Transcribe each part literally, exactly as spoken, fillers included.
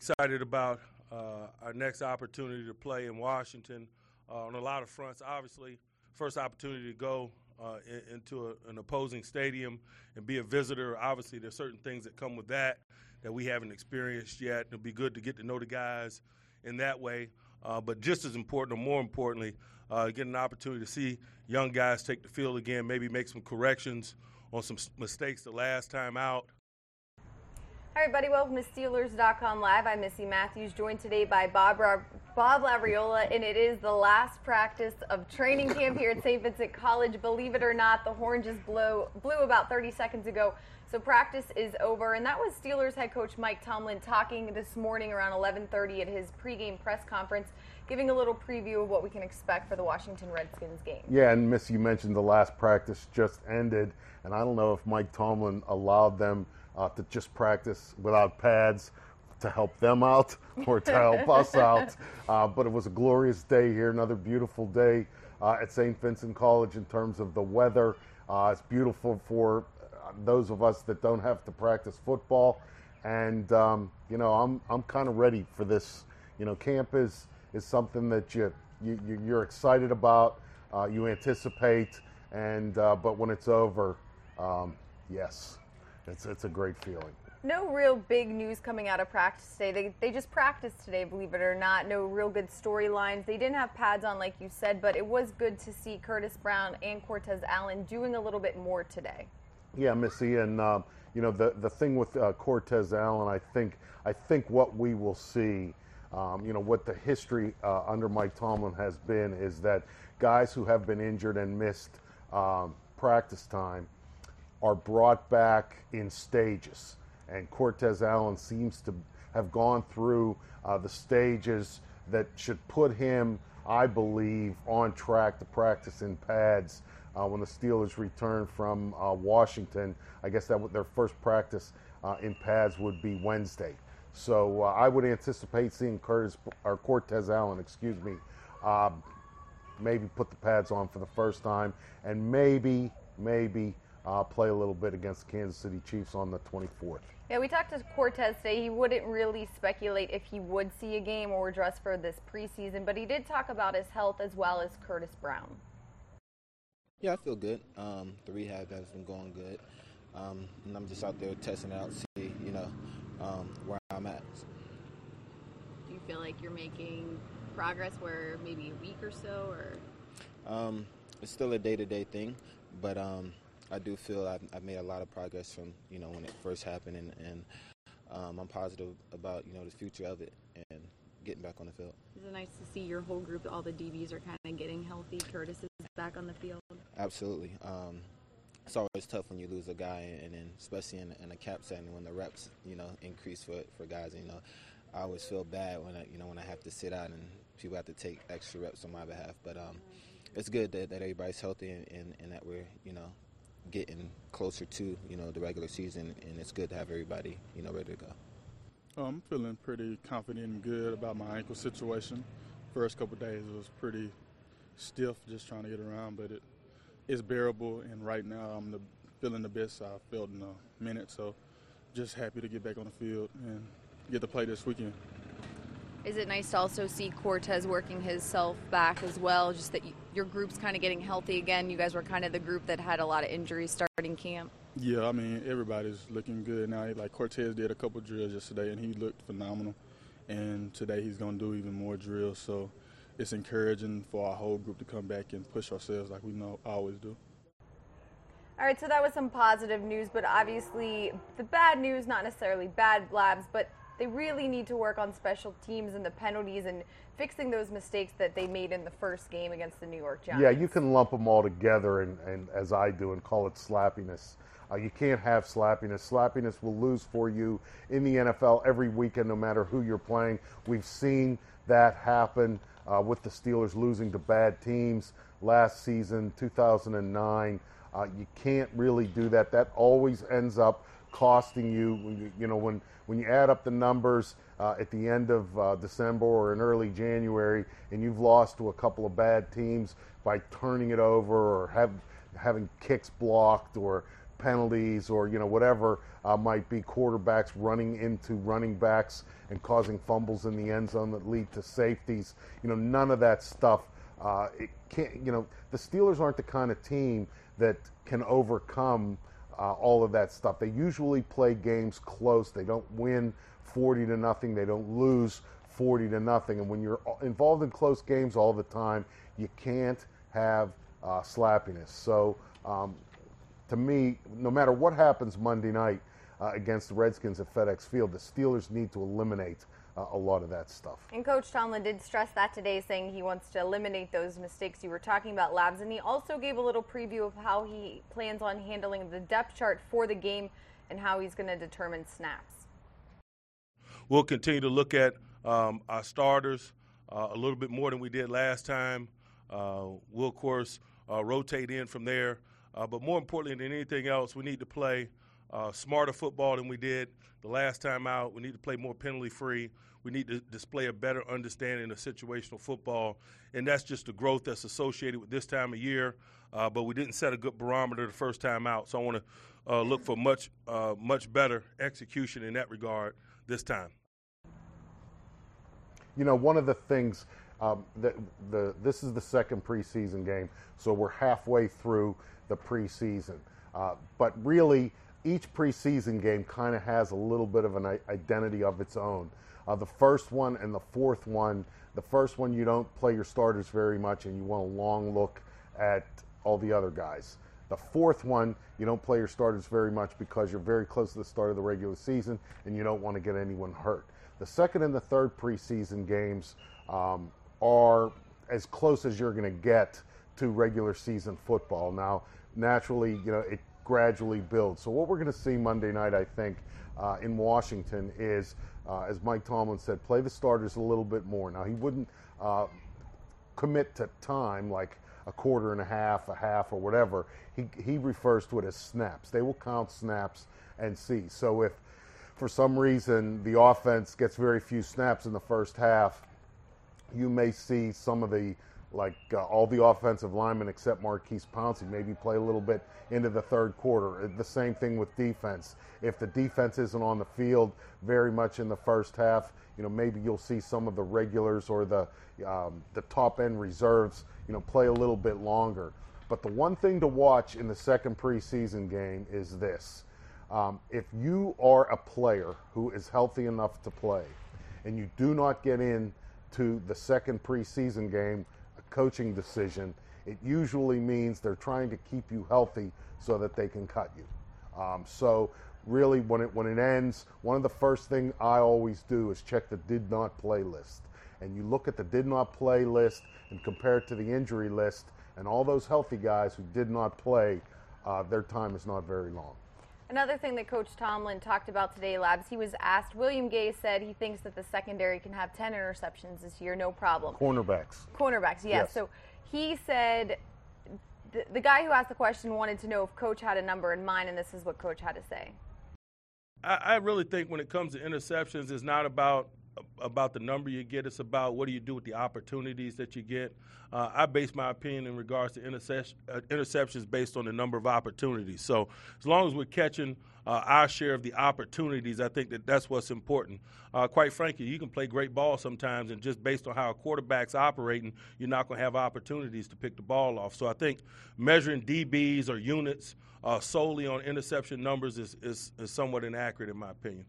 excited about uh, our next opportunity to play in Washington uh, on a lot of fronts. Obviously, first opportunity to go uh, in, into a, an opposing stadium and be a visitor. Obviously, there's certain things that come with that that we haven't experienced yet. It'll be good to get to know the guys in that way. Uh, but just as important, or more importantly, uh, get an opportunity to see young guys take the field again, maybe make some corrections on some mistakes the last time out. Hi, everybody. Welcome to Steelers dot com Live. I'm Missy Matthews, joined today by Bob, Ra- Bob Labriola, and it is the last practice of training camp here at Saint Vincent College. Believe it or not, the horn just blew, blew about thirty seconds ago, so practice is over. And that was Steelers head coach Mike Tomlin talking this morning around eleven thirty at his pregame press conference, giving a little preview of what we can expect for the Washington Redskins game. Yeah, and Miss, you mentioned the last practice just ended, and I don't know if Mike Tomlin allowed them uh, to just practice without pads to help them out or to help us out, uh, but it was a glorious day here, another beautiful day uh, at Saint Vincent College in terms of the weather. Uh, it's beautiful for those of us that don't have to practice football, and um, you know, I'm I'm kind of ready for this. You know, camp is is something that you, you you're excited about, uh, you anticipate, and uh, but when it's over, um, yes, it's it's a great feeling. No real big news coming out of practice today. They they just practiced today, believe it or not. No real good storylines. They didn't have pads on, like you said, but it was good to see Curtis Brown and Cortez Allen doing a little bit more today. Yeah, Missy, and uh, you know, the the thing with uh, Cortez Allen, I think I think what we will see. Um, you know, what the history uh, under Mike Tomlin has been is that guys who have been injured and missed um, practice time are brought back in stages. And Cortez Allen seems to have gone through uh, the stages that should put him, I believe, on track to practice in pads uh, when the Steelers return from uh, Washington. I guess that their first practice uh, in pads would be Wednesday. So uh, I would anticipate seeing Curtis or Cortez Allen, excuse me, uh, maybe put the pads on for the first time, and maybe, maybe uh, play a little bit against the Kansas City Chiefs on the twenty-fourth. Yeah, we talked to Cortez today. He wouldn't really speculate if he would see a game or dress for this preseason, but he did talk about his health as well as Curtis Brown. Yeah, I feel good. Um, the rehab has been going good, um, and I'm just out there testing it out, see, you know, um, where I'm at. Do you feel like you're making progress where maybe a week or so, or? Um, it's still a day-to-day thing, but um, I do feel I've, I've made a lot of progress from, you know, when it first happened, and, and um, I'm positive about, you know, the future of it and getting back on the field. Is it nice to see your whole group, all the D Bs are kind of getting healthy? Curtis is back on the field. Absolutely. Um, it's always tough when you lose a guy, and then especially in, in a cap setting when the reps, you know, increase for for guys. You know, I always feel bad when I, you know, when I have to sit out and people have to take extra reps on my behalf. But um, it's good that, that everybody's healthy and, and, and that we're, you know, getting closer to, you know, the regular season, and it's good to have everybody, you know, ready to go. I'm feeling pretty confident and good about my ankle situation. First couple of days it was pretty stiff, just trying to get around, but it it's bearable, and right now I'm the, feeling the best I've felt in a minute, so just happy to get back on the field and get to play this weekend. Is it nice to also see Cortez working himself back as well, just that you, your group's kind of getting healthy again? You guys were kind of the group that had a lot of injuries starting camp. Yeah, I mean, everybody's looking good now. Like Cortez did a couple drills yesterday, and he looked phenomenal, and today he's going to do even more drills, so it's encouraging for our whole group to come back and push ourselves like we know always do. All right, so that was some positive news, but obviously the bad news, not necessarily bad blabs, but they really need to work on special teams and the penalties and fixing those mistakes that they made in the first game against the New York Giants. Yeah, you can lump them all together, and, and as I do, and call it slappiness. Uh, you can't have slappiness. Slappiness will lose for you in the N F L every weekend, no matter who you're playing. We've seen that happen uh, with the Steelers losing to bad teams last season, two thousand nine. Uh, you can't really do that. That always ends up costing you. When you, you know, when when you add up the numbers uh, at the end of uh, December or in early January, and you've lost to a couple of bad teams by turning it over or have having kicks blocked or penalties or, you know, whatever uh, might be, quarterbacks running into running backs and causing fumbles in the end zone that lead to safeties. You know, none of that stuff. Uh, it can't, you know, the Steelers aren't the kind of team that can overcome uh, all of that stuff. They usually play games close. They don't win forty to nothing. They don't lose forty to nothing. And when you're involved in close games all the time, you can't have uh, slappiness. So, um, to me, no matter what happens Monday night uh, against the Redskins at FedEx Field, the Steelers need to eliminate uh, a lot of that stuff. And Coach Tomlin did stress that today, saying he wants to eliminate those mistakes you were talking about, Labs. And he also gave a little preview of how he plans on handling the depth chart for the game and how he's going to determine snaps. We'll continue to look at um, our starters uh, a little bit more than we did last time. Uh, we'll, of course, uh, rotate in from there. Uh, but more importantly than anything else, we need to play uh, smarter football than we did the last time out. We need to play more penalty-free. We need to display a better understanding of situational football, and that's just the growth that's associated with this time of year. Uh, but we didn't set a good barometer the first time out, so I want to uh, look for much, uh, much better execution in that regard this time. You know, one of the things um, that the this is the second preseason game, so we're halfway through the preseason. Uh, but really, each preseason game kind of has a little bit of an identity of its own. Uh, the first one and the fourth one, the first one you don't play your starters very much and you want a long look at all the other guys. The fourth one, you don't play your starters very much because you're very close to the start of the regular season and you don't want to get anyone hurt. The second and the third preseason games um, are as close as you're going to get to regular season football. Now, naturally, you know, it gradually builds. So what we're going to see Monday night, I think, uh, in Washington is, uh, as Mike Tomlin said, play the starters a little bit more. Now, he wouldn't uh, commit to time like a quarter and a half, a half, or whatever. He, he refers to it as snaps. They will count snaps and see. So if for some reason the offense gets very few snaps in the first half, you may see some of the, like uh, all the offensive linemen except Marquise Pouncey maybe play a little bit into the third quarter. The same thing with defense. If the defense isn't on the field very much in the first half, you know, maybe you'll see some of the regulars or the um, the top end reserves, you know, play a little bit longer. But the one thing to watch in the second preseason game is this. Um, if you are a player who is healthy enough to play and you do not get in to the second preseason game, a coaching decision, it usually means they're trying to keep you healthy so that they can cut you. Um, so really, when it when it ends, one of the first things I always do is check the did not play list. And you look at the did not play list and compare it to the injury list, and all those healthy guys who did not play, uh, their time is not very long. Another thing that Coach Tomlin talked about today, Labs, he was asked, William Gay said he thinks that the secondary can have ten interceptions this year, no problem. Cornerbacks. Cornerbacks, yes. Yes. So he said, the, the guy who asked the question wanted to know if Coach had a number in mind, and this is what Coach had to say. I, I really think when it comes to interceptions, it's not about about the number you get. It's about what do you do with the opportunities that you get. Uh, I base my opinion in regards to intercep- uh, interceptions based on the number of opportunities. So as long as we're catching uh, our share of the opportunities, I think that that's what's important. Uh, quite frankly, you can play great ball sometimes, and just based on how a quarterback's operating, you're not going to have opportunities to pick the ball off. So I think measuring D Bs or units uh, solely on interception numbers is, is, is somewhat inaccurate in my opinion.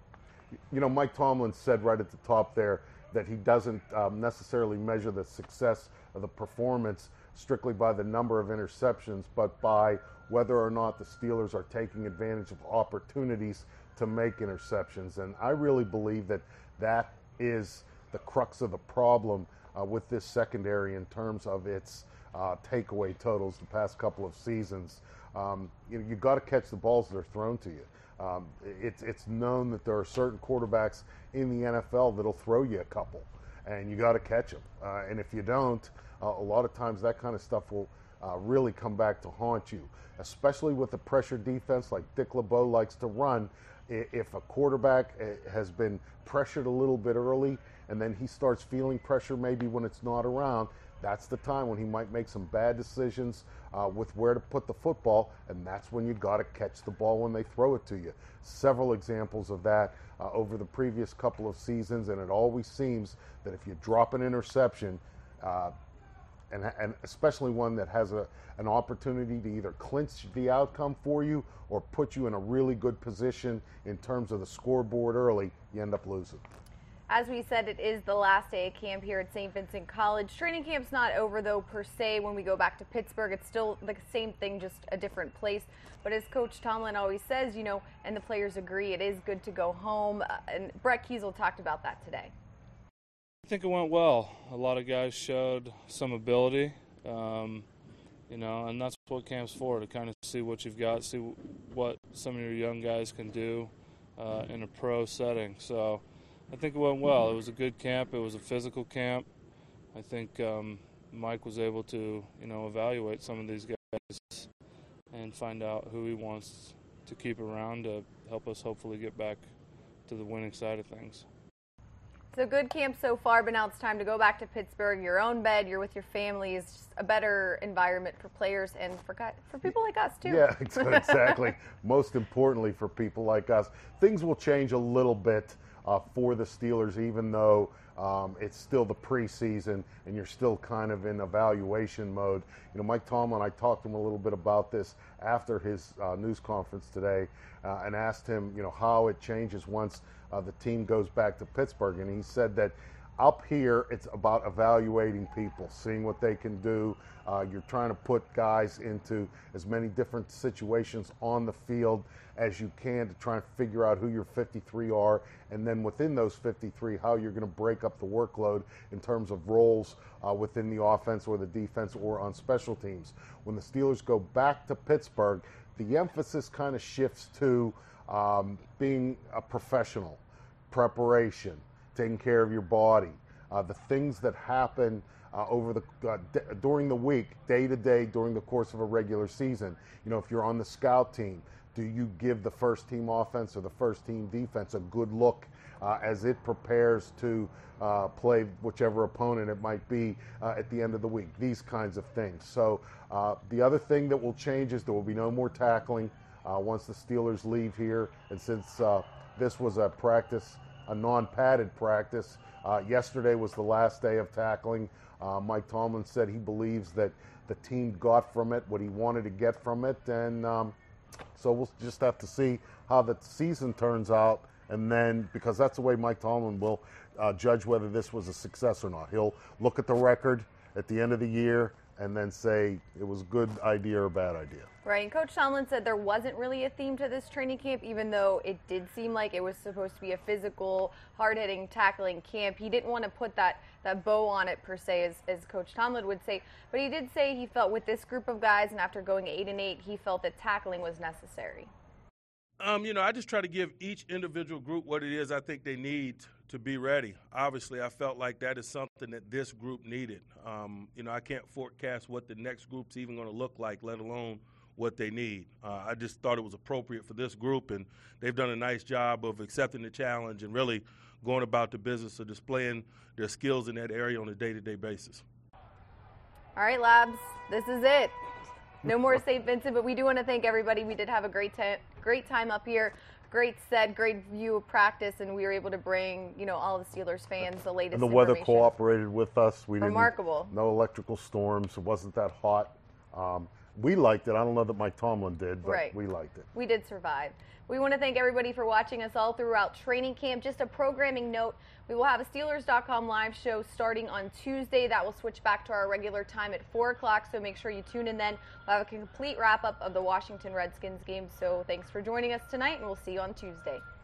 You know, Mike Tomlin said right at the top there that he doesn't um, necessarily measure the success of the performance strictly by the number of interceptions, but by whether or not the Steelers are taking advantage of opportunities to make interceptions. And I really believe that that is the crux of the problem uh, with this secondary in terms of its uh, takeaway totals the past couple of seasons. Um, you know, you've got to catch the balls that are thrown to you. Um, it's it's known that there are certain quarterbacks in the N F L that'll throw you a couple, and you got to catch them. Uh, and if you don't, uh, a lot of times that kind of stuff will uh, really come back to haunt you, especially with a pressure defense like Dick LeBeau likes to run. If a quarterback has been pressured a little bit early and then he starts feeling pressure maybe when it's not around, that's the time when he might make some bad decisions uh, with where to put the football, and that's when you got to catch the ball when they throw it to you. Several examples of that uh, over the previous couple of seasons, and it always seems that if you drop an interception, uh, and, and especially one that has a, an opportunity to either clinch the outcome for you or put you in a really good position in terms of the scoreboard early, you end up losing. As we said, it is the last day of camp here at Saint Vincent College. Training camp's not over, though, per se. When we go back to Pittsburgh, it's still the same thing, just a different place. But as Coach Tomlin always says, you know, and the players agree, it is good to go home. Uh, and Brett Kiesel talked about that today. I think it went well. A lot of guys showed some ability, um, you know, and that's what camp's for, to kind of see what you've got, see what some of your young guys can do uh, in a pro setting. So I think it went well. It was a good camp. It was a physical camp. I think um, Mike was able to, you know, evaluate some of these guys and find out who he wants to keep around to help us hopefully get back to the winning side of things. So good camp so far, but now it's time to go back to Pittsburgh. Your own bed, you're with your family. It's just a better environment for players and for guys, for people like us too. Yeah, exactly. Most importantly for people like us. Things will change a little bit uh, for the Steelers, even though um, it's still the preseason and you're still kind of in evaluation mode. You know, Mike Tomlin, I talked to him a little bit about this after his uh, news conference today uh, and asked him, you know, how it changes once Uh, the team goes back to Pittsburgh, and he said that up here it's about evaluating people, seeing what they can do. Uh, you're trying to put guys into as many different situations on the field as you can to try and figure out who your fifty-three are, and then within those fifty-three, how you're going to break up the workload in terms of roles uh, within the offense or the defense or on special teams. When the Steelers go back to Pittsburgh, the emphasis kind of shifts to Um, being a professional, preparation, taking care of your body, uh, the things that happen uh, over the uh, d- during the week, day to day, during the course of a regular season. You know, if you're on the scout team, do you give the first team offense or the first team defense a good look uh, as it prepares to uh, play whichever opponent it might be uh, at the end of the week? These kinds of things. So uh, the other thing that will change is there will be no more tackling Uh, once the Steelers leave here. And since uh, this was a practice, a non-padded practice, uh, yesterday was the last day of tackling. Uh, Mike Tomlin said he believes that the team got from it what he wanted to get from it. And um, so we'll just have to see how the season turns out. And then, because that's the way Mike Tomlin will uh, judge whether this was a success or not. He'll look at the record at the end of the year and then say it was a good idea or a bad idea. Right, and Coach Tomlin said there wasn't really a theme to this training camp, even though it did seem like it was supposed to be a physical, hard-hitting, tackling camp. He didn't want to put that, that bow on it, per se, as, as Coach Tomlin would say. But he did say he felt with this group of guys, and after going eight and eight, he felt that tackling was necessary. Um, you know, I just try to give each individual group what it is I think they need to be ready. Obviously, I felt like that is something that this group needed. Um, you know, I can't forecast what the next group's even going to look like, let alone what they need. Uh, I just thought it was appropriate for this group, and they've done a nice job of accepting the challenge and really going about the business of displaying their skills in that area on a day-to-day basis. All right, Labs, this is it. No more Saint Vincent, but we do want to thank everybody. We did have a great time, great time up here, great set, great view of practice, and we were able to bring, you know, all the Steelers fans the latest And the weather information. cooperated with us. We Remarkable. Didn't, no electrical storms. It wasn't that hot. Um, we liked it. I don't know that Mike Tomlin did, but right. we liked it. We did survive. We want to thank everybody for watching us all throughout training camp. Just a programming note, we will have a Steelers dot com live show starting on Tuesday. That will switch back to our regular time at four o'clock, so make sure you tune in then. We'll have a complete wrap-up of the Washington Redskins game. So thanks for joining us tonight, and we'll see you on Tuesday.